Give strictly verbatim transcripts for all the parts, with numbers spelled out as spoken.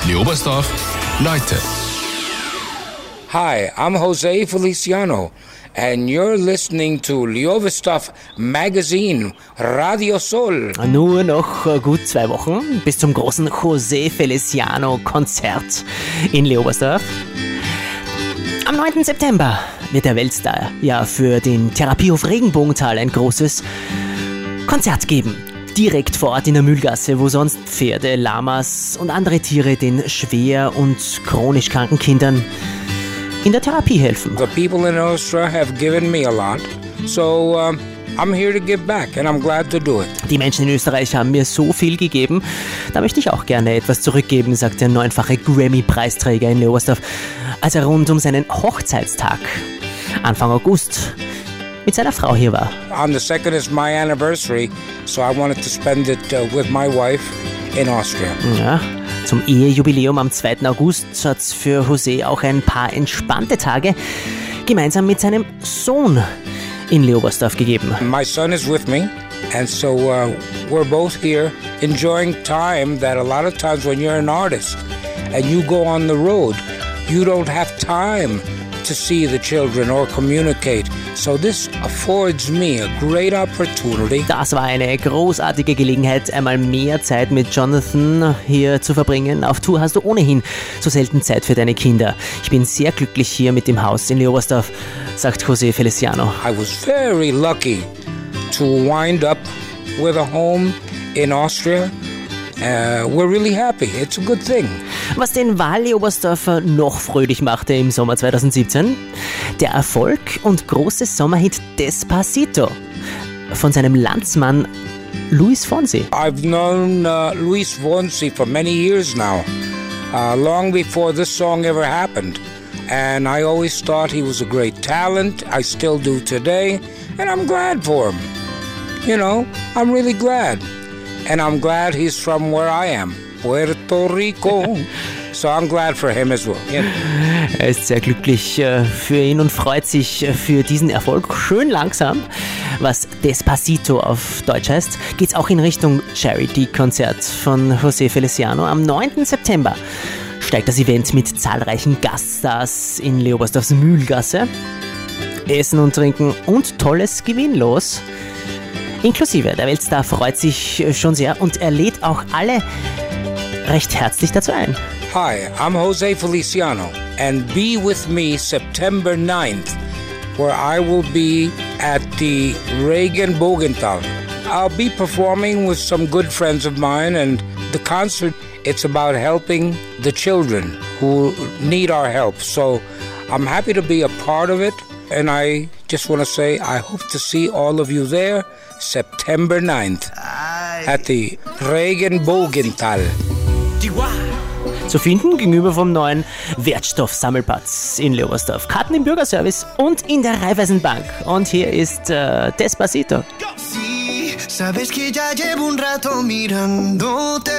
Leobersdorf, Leute. Hi, I'm Jose Feliciano, and you're listening to Leobersdorf Magazine, Radio Sol. Nur noch gut zwei Wochen bis zum großen Jose Feliciano Konzert in Leobersdorf. Am neunten September wird der Weltstar ja für den Therapiehof Regenbogental ein großes Konzert geben. Direkt vor Ort in der Mühlgasse, wo sonst Pferde, Lamas und andere Tiere den schwer und chronisch kranken Kindern in der Therapie helfen. The people in Austria have given me a lot, so uh, I'm here to give back and I'm glad to do it. Die Menschen in Österreich haben mir so viel gegeben, da möchte ich auch gerne etwas zurückgeben, sagt der neunfache Grammy-Preisträger in Leobersdorf, als er rund um seinen Hochzeitstag Anfang August mit seiner Frau hier war. On the second is my anniversary, so I wanted to spend it uh, with my wife in Austria. Ja, zum Ehejubiläum am zweiten August hat es für Jose auch ein paar entspannte Tage gemeinsam mit seinem Sohn in Leobersdorf gegeben. My son is with me, and so uh, we're both here enjoying time that a lot of times when you're an artist and you go on the road, you don't have time to see the children or communicate. So this affords me a great opportunity. Das war eine großartige Gelegenheit, einmal mehr Zeit mit Jonathan hier zu verbringen. Auf Tour hast du ohnehin so selten Zeit für deine Kinder. Ich bin sehr glücklich hier mit dem Haus in Leobersdorf, sagt Jose Feliciano. I was very lucky to wind up with a home in Austria. Uh, we're really happy. It's a good thing. Was den Wahl-Leobersdorfer noch fröhlich machte im Sommer zwanzig siebzehn, der Erfolg und große Sommerhit Despacito von seinem Landsmann Luis Fonsi. I've known uh, Luis Fonsi for many years now, uh, long before this song ever happened. And I always thought he was a great talent. I still do today, and I'm glad for him. You know, I'm really glad. And I'm glad he's from where I am, Puerto Rico. So I'm glad for him as well. Yeah. Er ist sehr glücklich für ihn und freut sich für diesen Erfolg. Schön langsam, was Despacito auf Deutsch heißt, geht's auch in Richtung Charity-Konzert von Jose Feliciano. Am neunten September steigt das Event mit zahlreichen Gaststars in Leobersdorfs Mühlgasse. Essen und Trinken und tolles Gewinn los. Inklusive, der Weltstar freut sich schon sehr und er lädt auch alle recht herzlich dazu ein. Hi, I'm Jose Feliciano and be with me September ninth, where I will be at the Regenbogental. I'll be performing with some good friends of mine, and the concert, it's about helping the children who need our help. So I'm happy to be a part of it, and I just want to say I hope to see all of you there September ninth at the Regenbogental. Zu finden gegenüber vom neuen Wertstoffsammelplatz in Leobersdorf. Karten im Bürgerservice und in der Raiffeisenbank. Und hier ist äh, Despacito. Sí, sabes que ya llevo un rato mirándote.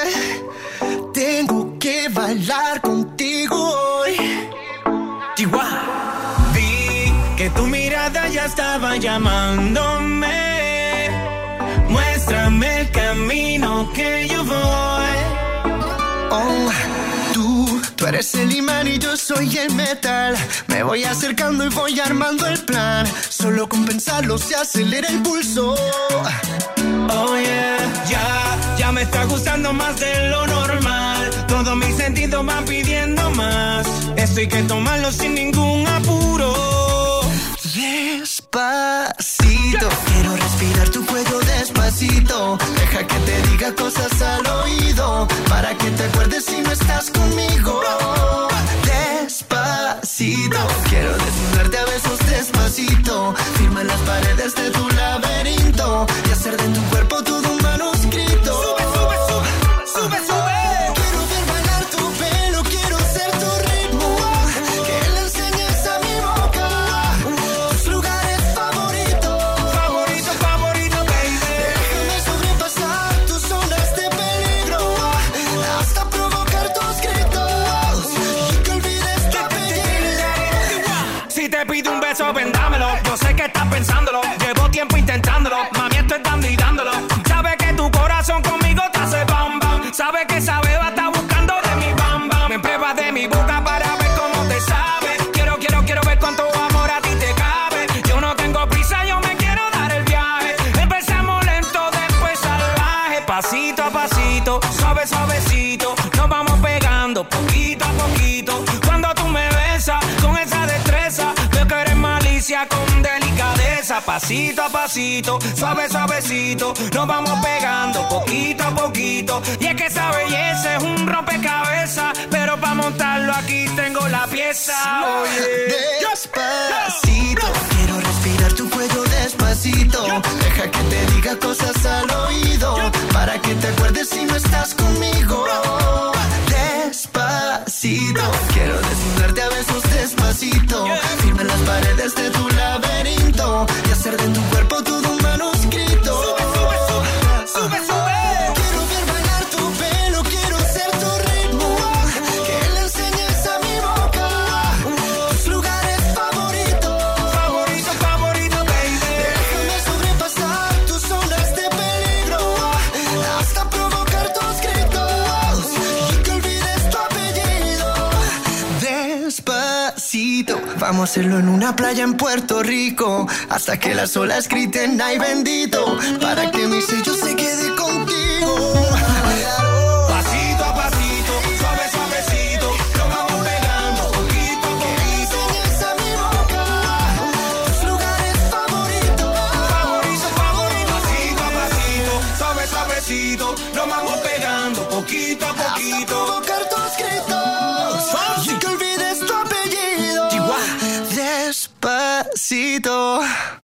Tengo que bailar contigo hoy. Chihuahua. Vi que tu mirada ya estaba llamándome. Muéstrame el camino que yo voy. Oh, tú, tú eres el imán y yo soy el metal. Me voy acercando y voy armando el plan. Solo con pensarlo se acelera el pulso. Oh yeah, ya, ya me está gustando más de lo normal. Todos mis sentidos van pidiendo más. Esto hay que tomarlo sin ningún apuro. Despacito, quiero respirar tu cuello despacito. Deja que te diga cosas al oído, para que te acuerdes si no estás conmigo. Despacito, quiero desnudarte a besos despacito. Firma en las paredes de tu laberinto y hacer de tu cuerpo todo un manuscrito. Sube, sube, sube, sube, sube. pasito a pasito, suave, suavecito, nos vamos pegando poquito a poquito. Y es que esa belleza es un rompecabezas, pero para montarlo aquí tengo la pieza. Oye, despacito, quiero respirar tu cuello despacito. Deja que te diga cosas al oído, para que te acuerdes si no estás conmigo. Despacito, quiero desnudarte a besos despacito. Firma las paredes de tu laberinto y hacer de tu cuerpo todo un manuscrito. Sube, sube, sube, sube, sube. Quiero ver bailar tu pelo, quiero ser tu ritmo, que le enseñes a mi boca tus lugares favoritos. Favorito, favorito, baby. Déjame sobrepasar tus zonas de peligro, hasta provocar tus gritos y que olvides tu apellido. Despacito, vamos a hacerlo en una playa en Puerto Rico, hasta que las olas griten ay bendito, para que mi sello se quede contigo. Pasito a pasito, suave, suavecito, nos vamos pegando poquito a poquito. Enseñas a mi boca tus lugares favoritos. Favorito, favorito, pasito a pasito, suave, suavecito, nos vamos pegando poquito a Hasta poquito. provocar tus gritos y que olvides tu apellido. Despacito.